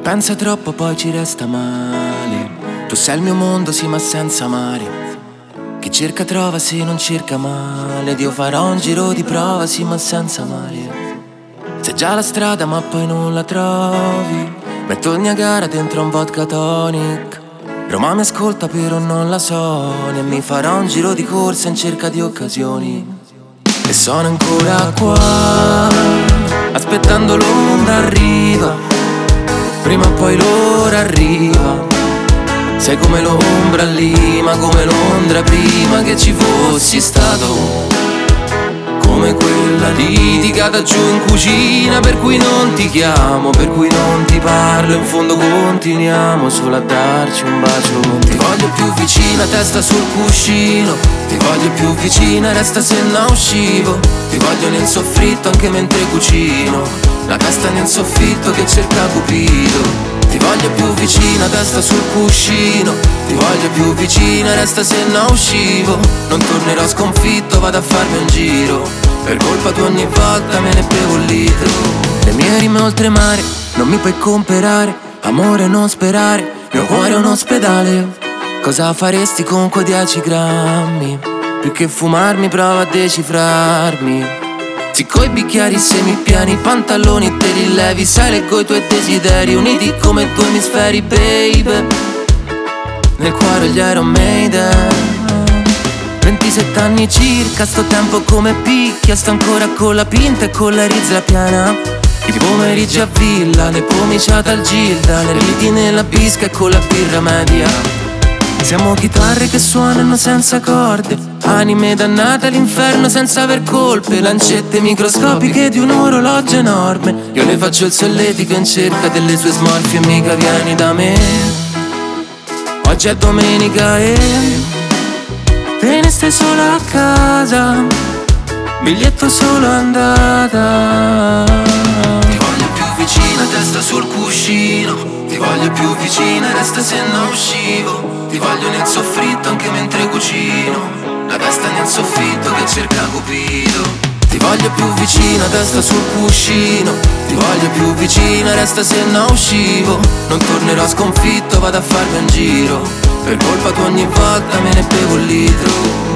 pensa troppo poi ci resta male. Tu sei il mio mondo sì ma senza mare. Chi cerca trova se non cerca male. Dio farà un giro di prova sì ma senza mare. Sei già la strada ma poi non la trovi. Metto il Niagara dentro un vodka tonic. Roma mi ascolta però non la suona. E mi farà un giro di corsa in cerca di occasioni. E sono ancora qua, aspettando l'onda arriva. Prima o poi l'ora arriva. Sei come l'ombra lì, ma come Londra prima che ci fossi stato. Come quella litigata giù in cucina per cui non ti chiamo, per cui non ti parlo. In fondo continuiamo solo a darci un bacio. Ti voglio più vicina, testa sul cuscino. Ti voglio più vicina, resta se no uscivo. Ti voglio nel soffritto anche mentre cucino. La testa nel soffitto che cerca Cupido. Ti voglio più vicina, testa sul cuscino. Ti voglio più vicina, resta se no uscivo. Non tornerò sconfitto, vado a farmi un giro. Per colpa tua ogni volta me ne bevo un litro. Le mie rime oltremare non mi puoi comprare. Amore non sperare, mio cuore è un ospedale. Cosa faresti con quei 10 grammi? Più che fumarmi prova a decifrarmi. Sì, coi bicchieri semipieni, i pantaloni te li levi. Sai, leggo i tuoi desideri uniti come due emisferi, baby. Nel cuore gli Iron Maiden. 27 anni circa, sto tempo come picchia. Sto ancora con la pinta e con la rizla piena. I pomeriggi a villa, le pomiciate al Gilda. Le riti nella bisca e con la birra media. Siamo chitarre che suonano senza corde, anime dannate all'inferno senza aver colpe. Lancette microscopiche di un orologio enorme. Io le faccio il solletico in cerca delle sue smorfie. Mica vieni da me. Oggi è domenica e te ne stai sola a casa. Biglietto solo andata. Ti voglio più vicina, testa sul cuscino. Ti voglio più vicina, resta se no uscivo. Ti voglio nel soffritto anche mentre cucino. La testa nel soffitto che cerca Cupido. Ti voglio più vicina, testa sul cuscino. Ti voglio più vicina, resta se no uscivo. Non tornerò sconfitto, vado a farmi un giro. Per colpa tua ogni volta me ne bevo un litro.